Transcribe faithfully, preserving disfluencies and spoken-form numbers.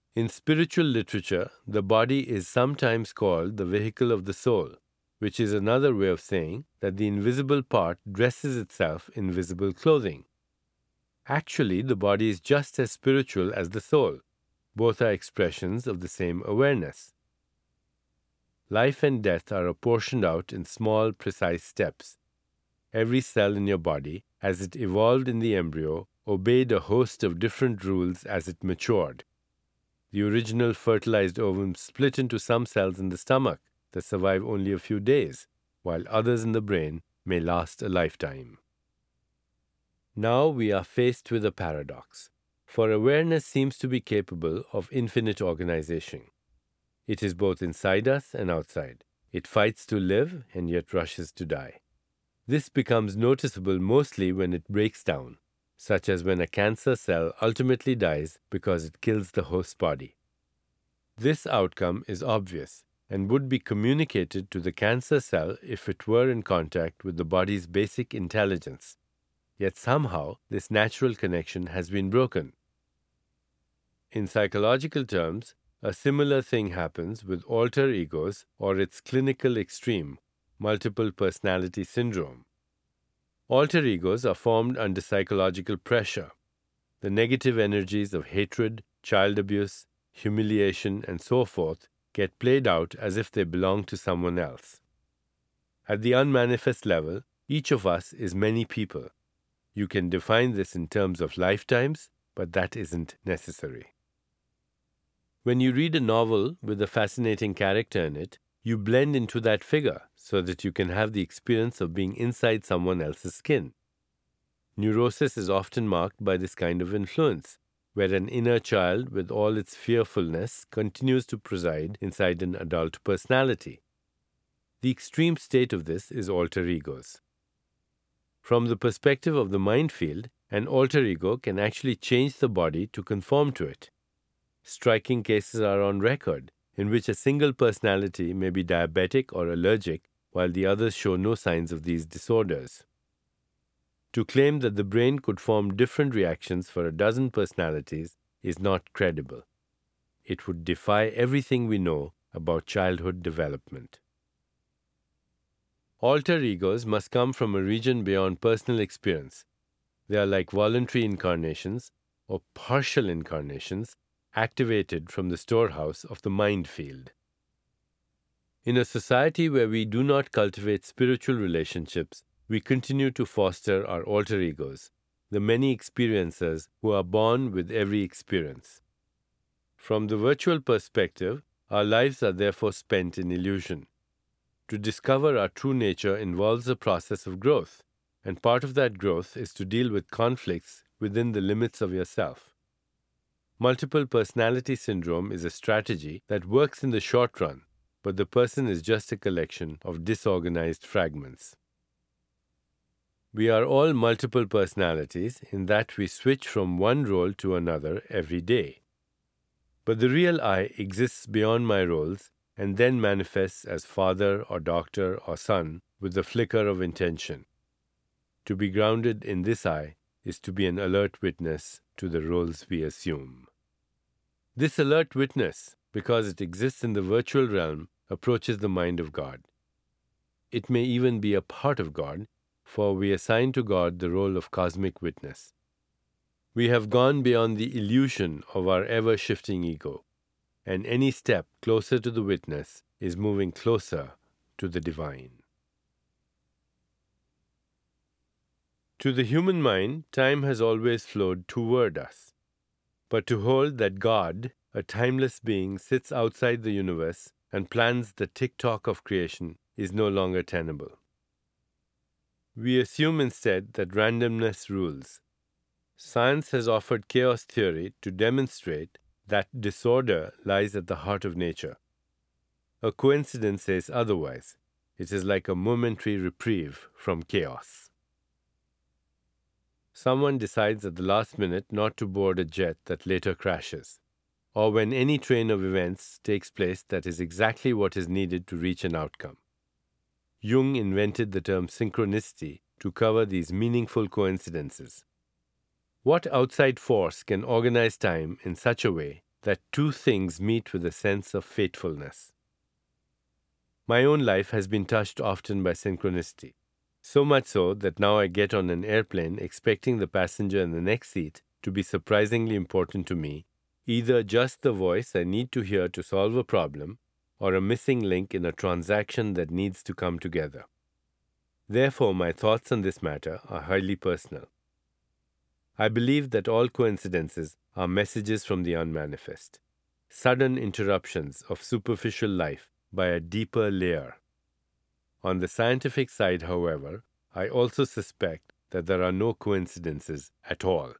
In spiritual literature, the body is sometimes called the vehicle of the soul, which is another way of saying that the invisible part dresses itself in visible clothing. Actually, the body is just as spiritual as the soul. Both are expressions of the same awareness. Life and death are apportioned out in small, precise steps. Every cell in your body, as it evolved in the embryo, obeyed a host of different rules as it matured. The original fertilized ovum split into some cells in the stomach that survive only a few days, while others in the brain may last a lifetime. Now we are faced with a paradox, for awareness seems to be capable of infinite organization. It is both inside us and outside. It fights to live and yet rushes to die. This becomes noticeable mostly when it breaks down, such as when a cancer cell ultimately dies because it kills the host body. This outcome is obvious and would be communicated to the cancer cell if it were in contact with the body's basic intelligence. Yet somehow this natural connection has been broken. In psychological terms, a similar thing happens with alter egos or its clinical extreme, multiple personality syndrome. Alter egos are formed under psychological pressure. The negative energies of hatred, child abuse, humiliation, and so forth get played out as if they belong to someone else. At the unmanifest level, each of us is many people. You can define this in terms of lifetimes, but that isn't necessary. When you read a novel with a fascinating character in it, you blend into that figure so that you can have the experience of being inside someone else's skin. Neurosis is often marked by this kind of influence, where an inner child with all its fearfulness continues to preside inside an adult personality. The extreme state of this is alter egos. From the perspective of the mind field, an alter ego can actually change the body to conform to it. Striking cases are on record, in which a single personality may be diabetic or allergic, while the others show no signs of these disorders. To claim that the brain could form different reactions for a dozen personalities is not credible. It would defy everything we know about childhood development. Alter egos must come from a region beyond personal experience. They are like voluntary incarnations or partial incarnations activated from the storehouse of the mind field. In a society where we do not cultivate spiritual relationships, we continue to foster our alter egos, the many experiencers who are born with every experience. From the virtual perspective, our lives are therefore spent in illusion. To discover our true nature involves a process of growth, and part of that growth is to deal with conflicts within the limits of yourself. Multiple personality syndrome is a strategy that works in the short run, but the person is just a collection of disorganized fragments. We are all multiple personalities in that we switch from one role to another every day. But the real I exists beyond my roles and then manifests as father or doctor or son with the flicker of intention. To be grounded in this I is to be an alert witness to the roles we assume. This alert witness, because it exists in the virtual realm, approaches the mind of God. It may even be a part of God, for we assign to God the role of cosmic witness. We have gone beyond the illusion of our ever-shifting ego, and any step closer to the witness is moving closer to the divine. To the human mind, time has always flowed toward us. But to hold that God, a timeless being, sits outside the universe and plans the tick-tock of creation is no longer tenable. We assume instead that randomness rules. Science has offered chaos theory to demonstrate that disorder lies at the heart of nature. A coincidence says otherwise. It is like a momentary reprieve from chaos. Someone decides at the last minute not to board a jet that later crashes, or when any train of events takes place that is exactly what is needed to reach an outcome. Jung invented the term synchronicity to cover these meaningful coincidences. What outside force can organize time in such a way that two things meet with a sense of fatefulness. My own life has been touched often by synchronicity, so much so that now I get on an airplane expecting the passenger in the next seat to be surprisingly important to me, either just the voice I need to hear to solve a problem or a missing link in a transaction that needs to come together. Therefore, my thoughts on this matter are highly personal. I believe that all coincidences are messages from the unmanifest, sudden interruptions of superficial life by a deeper layer. On the scientific side, however, I also suspect that there are no coincidences at all.